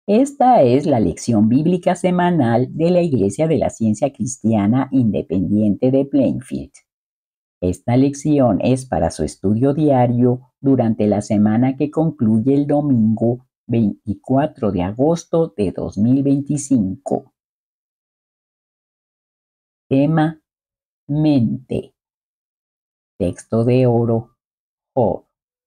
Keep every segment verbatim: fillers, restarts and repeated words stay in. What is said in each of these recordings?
Esta es la lección bíblica semanal de la Iglesia de la Ciencia Cristiana Independiente de Plainfield. Esta lección es para su estudio diario durante la semana que concluye el domingo veinticuatro de agosto de dos mil veinticinco. Tema: mente. Texto de oro: Job.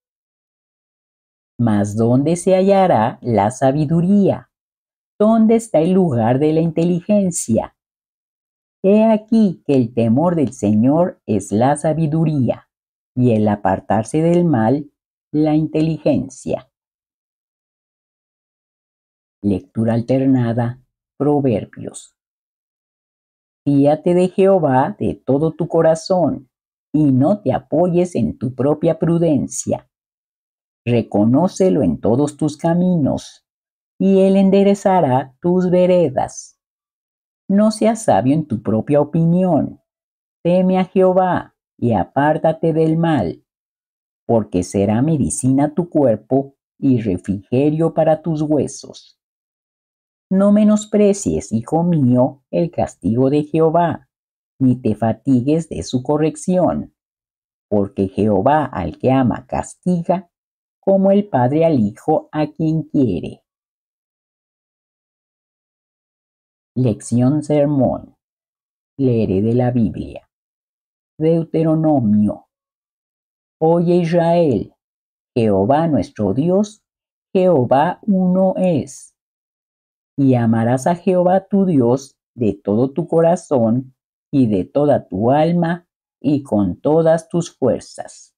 Mas ¿dónde se hallará la sabiduría? ¿Dónde está el lugar de la inteligencia? He aquí que el temor del Señor es la sabiduría, y el apartarse del mal, la inteligencia. Lectura alternada, Proverbios. Fíate de Jehová de todo tu corazón, y no te apoyes en tu propia prudencia. Reconócelo en todos tus caminos, y él enderezará tus veredas. No seas sabio en tu propia opinión. Teme a Jehová y apártate del mal, porque será medicina a tu cuerpo y refrigerio para tus huesos. No menosprecies, hijo mío, el castigo de Jehová, ni te fatigues de su corrección, porque Jehová al que ama castiga, como el padre al hijo a quien quiere. Lección sermón. Leeré de la Biblia. Deuteronomio. Oye Israel, Jehová nuestro Dios, Jehová uno es. Y amarás a Jehová tu Dios de todo tu corazón y de toda tu alma y con todas tus fuerzas.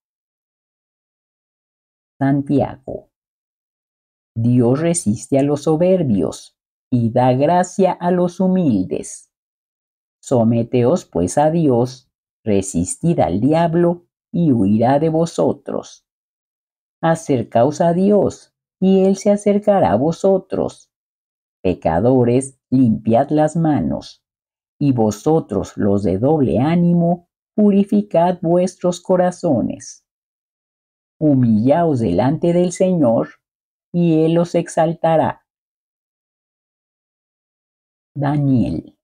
Santiago. Dios resiste a los soberbios y da gracia a los humildes. Someteos pues a Dios, resistid al diablo y huirá de vosotros. Acercaos a Dios, y él se acercará a vosotros. Pecadores, limpiad las manos, y vosotros los de doble ánimo, purificad vuestros corazones. Humillaos delante del Señor, y él os exaltará. Daniel.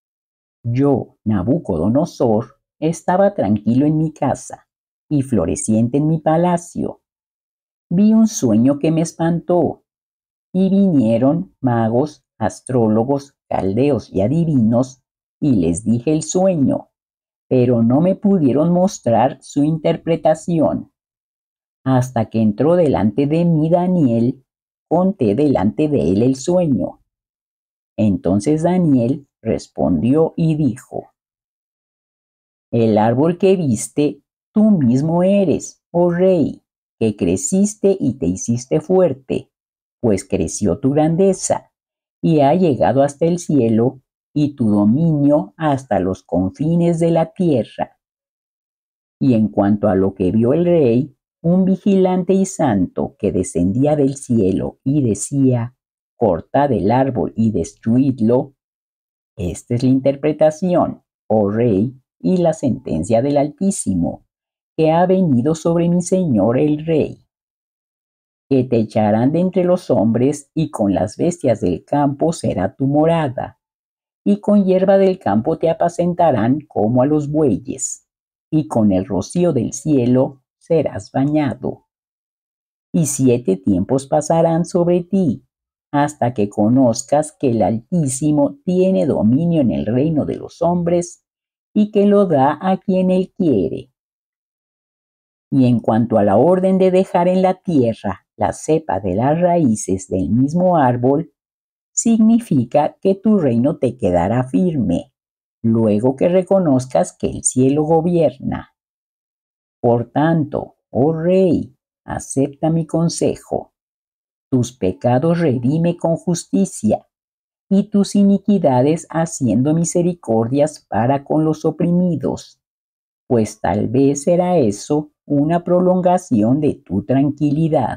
Yo, Nabucodonosor, estaba tranquilo en mi casa, y floreciente en mi palacio. Vi un sueño que me espantó, y vinieron magos, astrólogos, caldeos y adivinos, y les dije el sueño, pero no me pudieron mostrar su interpretación. Hasta que entró delante de mí Daniel, conté delante de él el sueño. Entonces Daniel respondió y dijo: El árbol que viste, tú mismo eres, oh rey, que creciste y te hiciste fuerte, pues creció tu grandeza, y ha llegado hasta el cielo, y tu dominio hasta los confines de la tierra. Y en cuanto a lo que vio el rey, un vigilante y santo que descendía del cielo y decía: Cortad el árbol y destruidlo. Esta es la interpretación, oh rey, y la sentencia del Altísimo, que ha venido sobre mi señor el rey. Que te echarán de entre los hombres, y con las bestias del campo será tu morada, y con hierba del campo te apacentarán como a los bueyes, y con el rocío del cielo serás bañado. Y siete tiempos pasarán sobre ti, hasta que conozcas que el Altísimo tiene dominio en el reino de los hombres, y que lo da a quien él quiere. Y en cuanto a la orden de dejar en la tierra la cepa de las raíces del mismo árbol, significa que tu reino te quedará firme, luego que reconozcas que el cielo gobierna. Por tanto, oh rey, acepta mi consejo. Tus pecados redime con justicia, y tus iniquidades haciendo misericordias para con los oprimidos, pues tal vez será eso una prolongación de tu tranquilidad.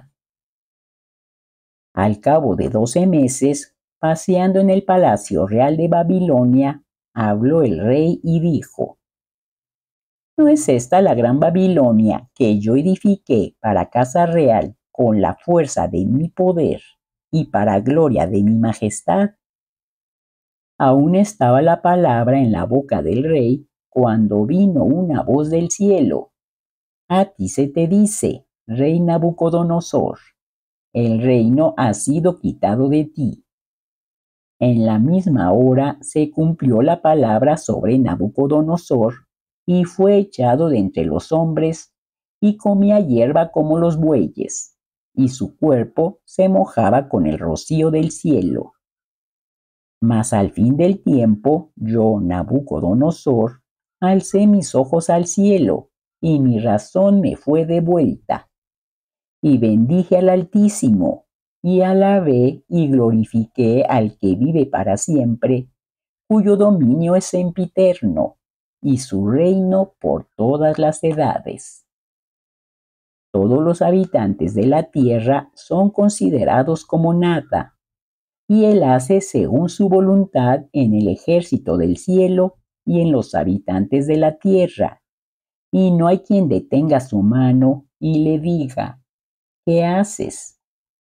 Al cabo de doce meses, paseando en el palacio real de Babilonia, habló el rey y dijo: ¿No es esta la gran Babilonia que yo edifiqué para casa real con la fuerza de mi poder y para gloria de mi majestad. Aún estaba la palabra en la boca del rey cuando vino una voz del cielo. A ti se te dice, rey Nabucodonosor, el reino ha sido quitado de ti. En la misma hora se cumplió la palabra sobre Nabucodonosor y fue echado de entre los hombres y comía hierba como los bueyes, y su cuerpo se mojaba con el rocío del cielo. Mas al fin del tiempo, yo, Nabucodonosor, alcé mis ojos al cielo, y mi razón me fue devuelta. Y bendije al Altísimo, y alabé y glorifiqué al que vive para siempre, cuyo dominio es sempiterno, y su reino por todas las edades. Todos los habitantes de la tierra son considerados como nada, y él hace según su voluntad en el ejército del cielo y en los habitantes de la tierra, y no hay quien detenga su mano y le diga, ¿qué haces?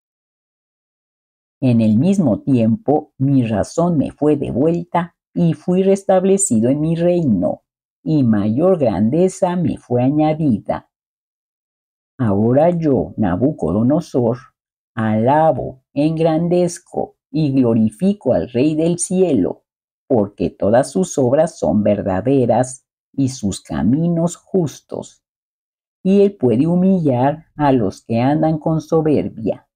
En el mismo tiempo mi razón me fue devuelta y fui restablecido en mi reino, y mayor grandeza me fue añadida. Ahora yo, Nabucodonosor, alabo, engrandezco y glorifico al Rey del cielo, porque todas sus obras son verdaderas y sus caminos justos, y él puede humillar a los que andan con soberbia.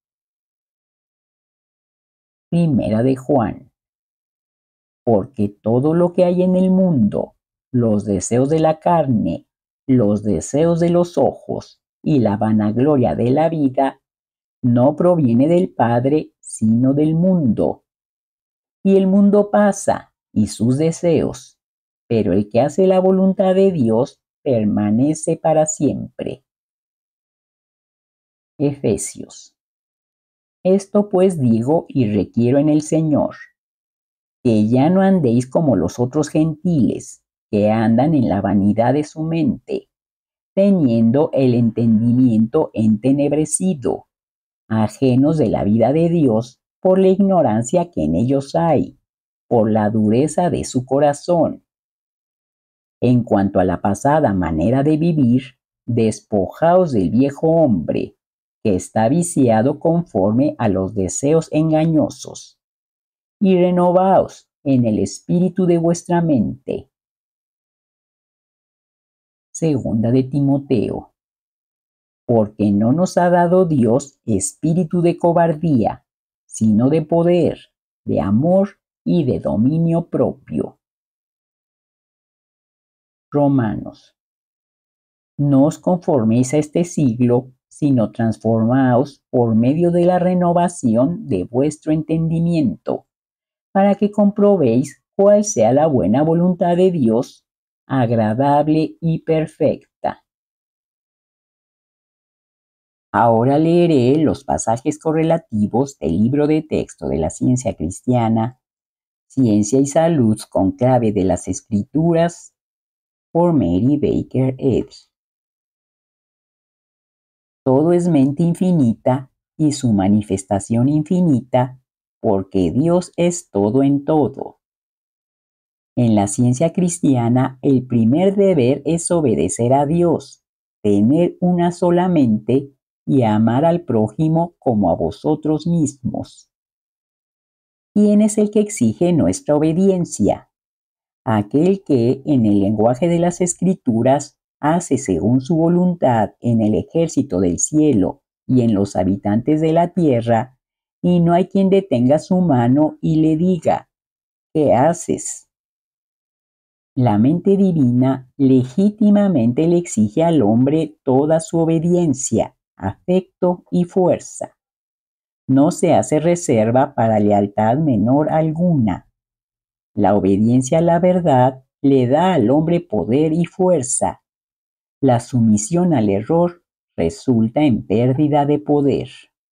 Primera de Juan. Porque todo lo que hay en el mundo, los deseos de la carne, los deseos de los ojos y la vanagloria de la vida, no proviene del Padre, sino del mundo. Y el mundo pasa, y sus deseos, pero el que hace la voluntad de Dios permanece para siempre. Efesios. Esto pues digo y requiero en el Señor, que ya no andéis como los otros gentiles, que andan en la vanidad de su mente, teniendo el entendimiento entenebrecido, ajenos de la vida de Dios por la ignorancia que en ellos hay, por la dureza de su corazón. En cuanto a la pasada manera de vivir, despojaos del viejo hombre, que está viciado conforme a los deseos engañosos, y renovaos en el espíritu de vuestra mente. Segunda de Timoteo. Porque no nos ha dado Dios espíritu de cobardía, sino de poder, de amor y de dominio propio. Romanos. No os conforméis a este siglo, sino transformaos por medio de la renovación de vuestro entendimiento, para que comprobéis cuál sea la buena voluntad de Dios, agradable y perfecta. Ahora leeré los pasajes correlativos del libro de texto de la ciencia cristiana, Ciencia y Salud con clave de las Escrituras, por Mary Baker Eddy. Todo es mente infinita y su manifestación infinita, porque Dios es todo en todo. En la ciencia cristiana, el primer deber es obedecer a Dios, tener una sola mente y amar al prójimo como a vosotros mismos. ¿Quién es el que exige nuestra obediencia? Aquel que, en el lenguaje de las Escrituras, hace según su voluntad en el ejército del cielo y en los habitantes de la tierra, y no hay quien detenga su mano y le diga, ¿qué haces? La mente divina legítimamente le exige al hombre toda su obediencia, afecto y fuerza. No se hace reserva para lealtad menor alguna. La obediencia a la verdad le da al hombre poder y fuerza. La sumisión al error resulta en pérdida de poder.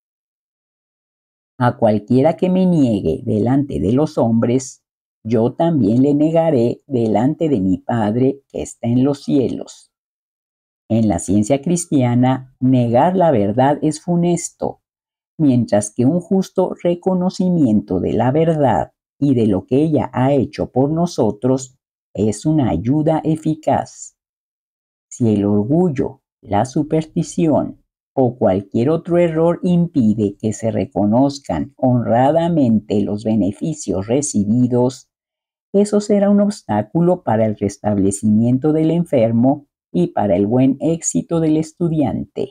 A cualquiera que me niegue delante de los hombres, yo también le negaré delante de mi Padre que está en los cielos. En la ciencia cristiana, negar la verdad es funesto, mientras que un justo reconocimiento de la verdad y de lo que ella ha hecho por nosotros es una ayuda eficaz. Si el orgullo, la superstición o cualquier otro error impide que se reconozcan honradamente los beneficios recibidos, eso será un obstáculo para el restablecimiento del enfermo y para el buen éxito del estudiante.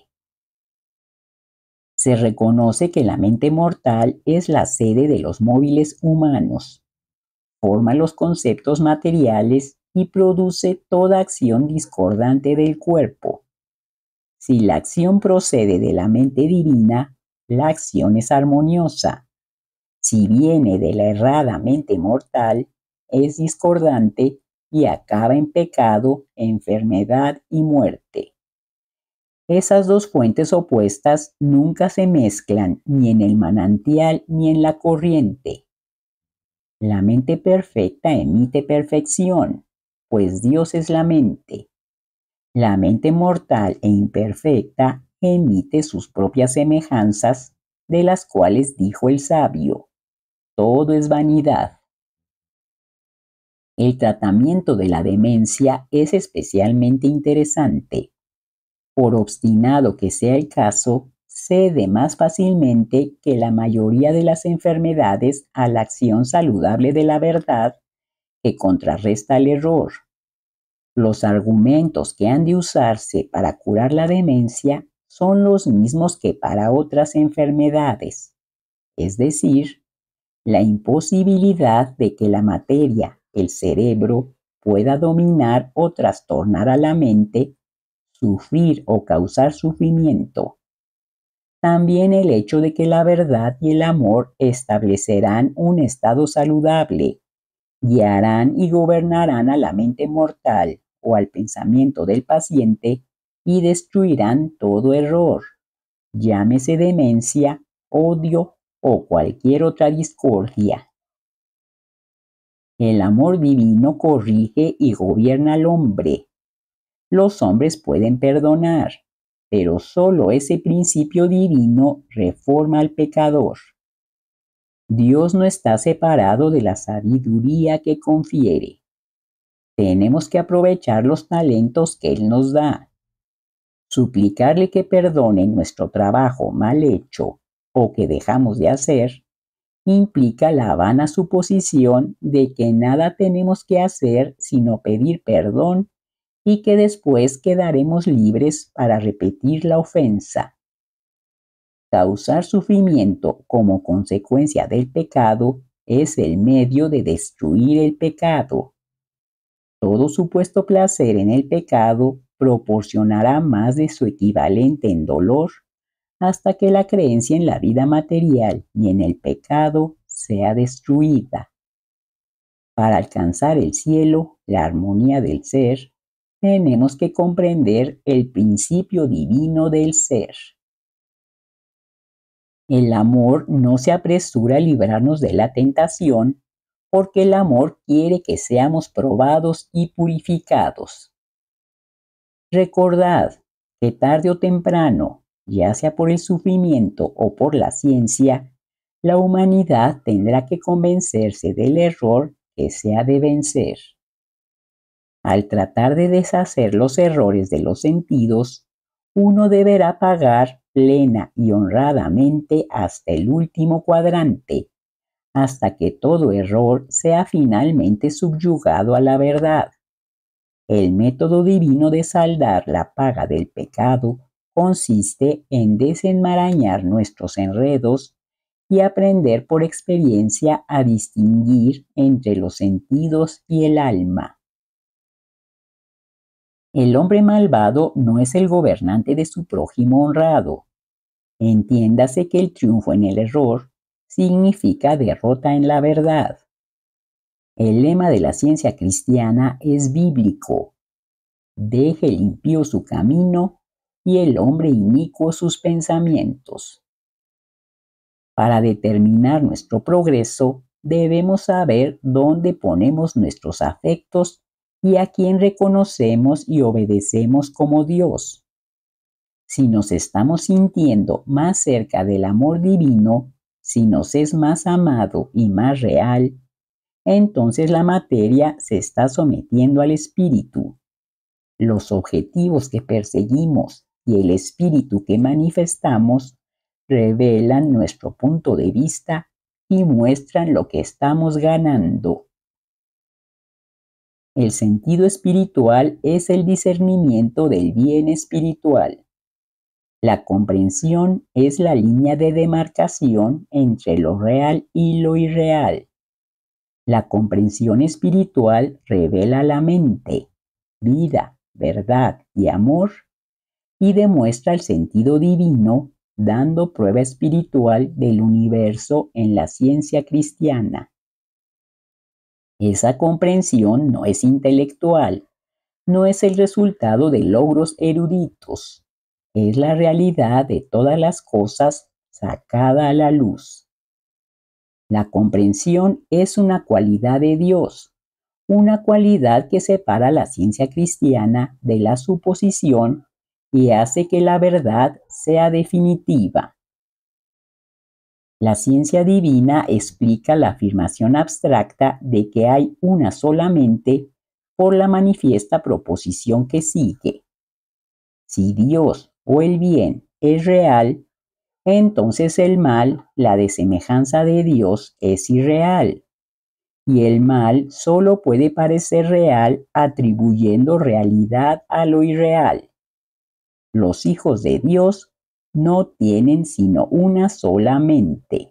Se reconoce que la mente mortal es la sede de los móviles humanos, forma los conceptos materiales y produce toda acción discordante del cuerpo. Si la acción procede de la mente divina, la acción es armoniosa. Si viene de la errada mente mortal, es discordante y acaba en pecado, enfermedad y muerte. Esas dos fuentes opuestas nunca se mezclan ni en el manantial ni en la corriente. La mente perfecta emite perfección, pues Dios es la mente. La mente mortal e imperfecta emite sus propias semejanzas, de las cuales dijo el sabio: todo es vanidad. El tratamiento de la demencia es especialmente interesante. Por obstinado que sea el caso, cede más fácilmente que la mayoría de las enfermedades a la acción saludable de la verdad que contrarresta el error. Los argumentos que han de usarse para curar la demencia son los mismos que para otras enfermedades, es decir, la imposibilidad de que la materia, el cerebro, pueda dominar o trastornar a la mente, sufrir o causar sufrimiento. También el hecho de que la verdad y el amor establecerán un estado saludable, guiarán y gobernarán a la mente mortal o al pensamiento del paciente y destruirán todo error, llámese demencia, odio o cualquier otra discordia. El amor divino corrige y gobierna al hombre. Los hombres pueden perdonar, pero solo ese principio divino reforma al pecador. Dios no está separado de la sabiduría que confiere. Tenemos que aprovechar los talentos que Él nos da. Suplicarle que perdone nuestro trabajo mal hecho o que dejamos de hacer implica la vana suposición de que nada tenemos que hacer sino pedir perdón y que después quedaremos libres para repetir la ofensa. Causar sufrimiento como consecuencia del pecado es el medio de destruir el pecado. Todo supuesto placer en el pecado proporcionará más de su equivalente en dolor hasta que la creencia en la vida material y en el pecado sea destruida. Para alcanzar el cielo, la armonía del ser, tenemos que comprender el principio divino del ser. El amor no se apresura a librarnos de la tentación porque el amor quiere que seamos probados y purificados. Recordad que tarde o temprano, ya sea por el sufrimiento o por la ciencia, la humanidad tendrá que convencerse del error que se ha de vencer. Al tratar de deshacer los errores de los sentidos, uno deberá pagar plena y honradamente hasta el último cuadrante, hasta que todo error sea finalmente subyugado a la verdad. El método divino de saldar la paga del pecado consiste en desenmarañar nuestros enredos y aprender por experiencia a distinguir entre los sentidos y el alma. El hombre malvado no es el gobernante de su prójimo honrado. Entiéndase que el triunfo en el error significa derrota en la verdad. El lema de la ciencia cristiana es bíblico: deje el impío su camino y el hombre inicuo sus pensamientos. Para determinar nuestro progreso, debemos saber dónde ponemos nuestros afectos y a quién reconocemos y obedecemos como Dios. Si nos estamos sintiendo más cerca del amor divino, si nos es más amado y más real, entonces la materia se está sometiendo al espíritu. Los objetivos que perseguimos y el espíritu que manifestamos revelan nuestro punto de vista y muestran lo que estamos ganando. El sentido espiritual es el discernimiento del bien espiritual. La comprensión es la línea de demarcación entre lo real y lo irreal. La comprensión espiritual revela la mente, vida, verdad y amor, y demuestra el sentido divino, dando prueba espiritual del universo en la ciencia cristiana. Esa comprensión no es intelectual, no es el resultado de logros eruditos, es la realidad de todas las cosas sacada a la luz. La comprensión es una cualidad de Dios, una cualidad que separa la ciencia cristiana de la suposición y hace que la verdad sea definitiva. La ciencia divina explica la afirmación abstracta de que hay una sola mente por la manifiesta proposición que sigue. Si Dios o el bien es real, entonces el mal, la desemejanza de Dios, es irreal. Y el mal solo puede parecer real atribuyendo realidad a lo irreal. Los hijos de Dios no tienen sino una sola mente.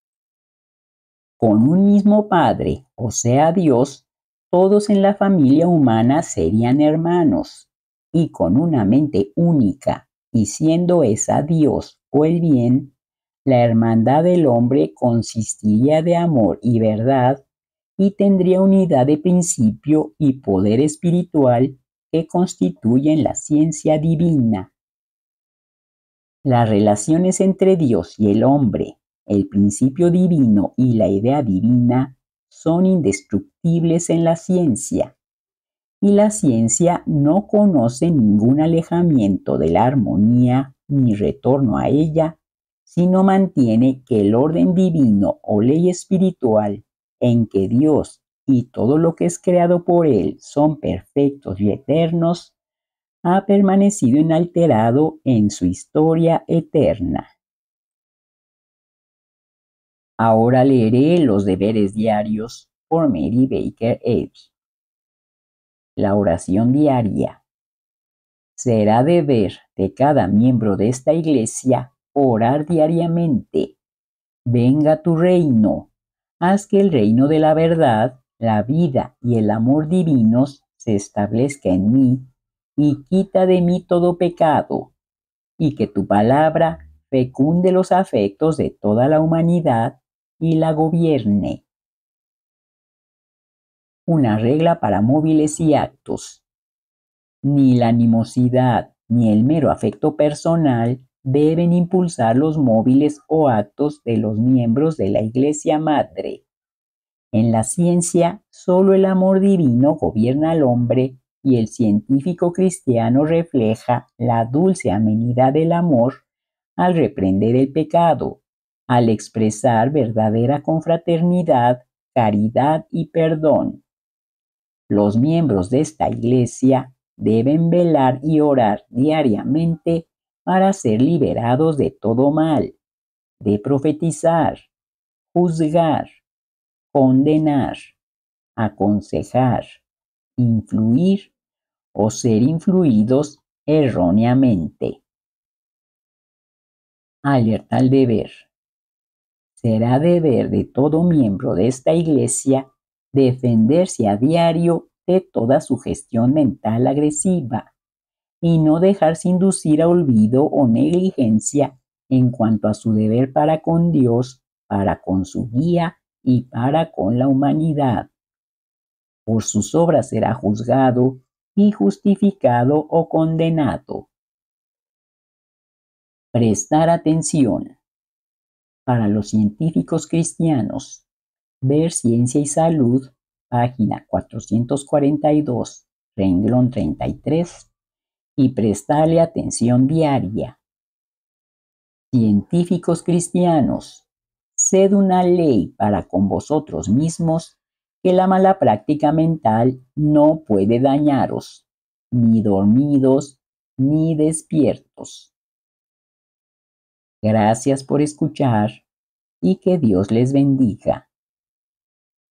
Con un mismo Padre, o sea Dios, todos en la familia humana serían hermanos, y con una mente única, y siendo esa Dios o el bien, la hermandad del hombre consistiría de amor y verdad, y tendría unidad de principio y poder espiritual que constituyen la ciencia divina. Las relaciones entre Dios y el hombre, el principio divino y la idea divina son indestructibles en la ciencia, y la ciencia no conoce ningún alejamiento de la armonía ni retorno a ella, sino mantiene que el orden divino o ley espiritual en que Dios y todo lo que es creado por Él son perfectos y eternos, ha permanecido inalterado en su historia eterna. Ahora leeré los deberes diarios por Mary Baker Eddy. La oración diaria. Será deber de cada miembro de esta iglesia orar diariamente. Venga tu reino. Haz que el reino de la verdad, la vida y el amor divinos se establezca en mí y quita de mí todo pecado, y que tu palabra fecunde los afectos de toda la humanidad y la gobierne. Una regla para móviles y actos. Ni la animosidad ni el mero afecto personal deben impulsar los móviles o actos de los miembros de la Iglesia Madre. En la ciencia, solo el amor divino gobierna al hombre y el científico cristiano refleja la dulce amenidad del amor al reprender el pecado, al expresar verdadera confraternidad, caridad y perdón. Los miembros de esta iglesia deben velar y orar diariamente para ser liberados de todo mal, de profetizar, juzgar, condenar, aconsejar, influir o ser influidos erróneamente. Alerta al deber. Será deber de todo miembro de esta iglesia defenderse a diario de toda sugestión mental agresiva y no dejarse inducir a olvido o negligencia en cuanto a su deber para con Dios, para con su guía y para con la humanidad. Por sus obras será juzgado y justificado o condenado. Prestar atención. Para los científicos cristianos, ver Ciencia y Salud, página cuatrocientos cuarenta y dos, renglón treinta y tres, y prestarle atención diaria. Científicos cristianos, sed una ley para con vosotros mismos, que la mala práctica mental no puede dañaros, ni dormidos ni despiertos. Gracias por escuchar y que Dios les bendiga.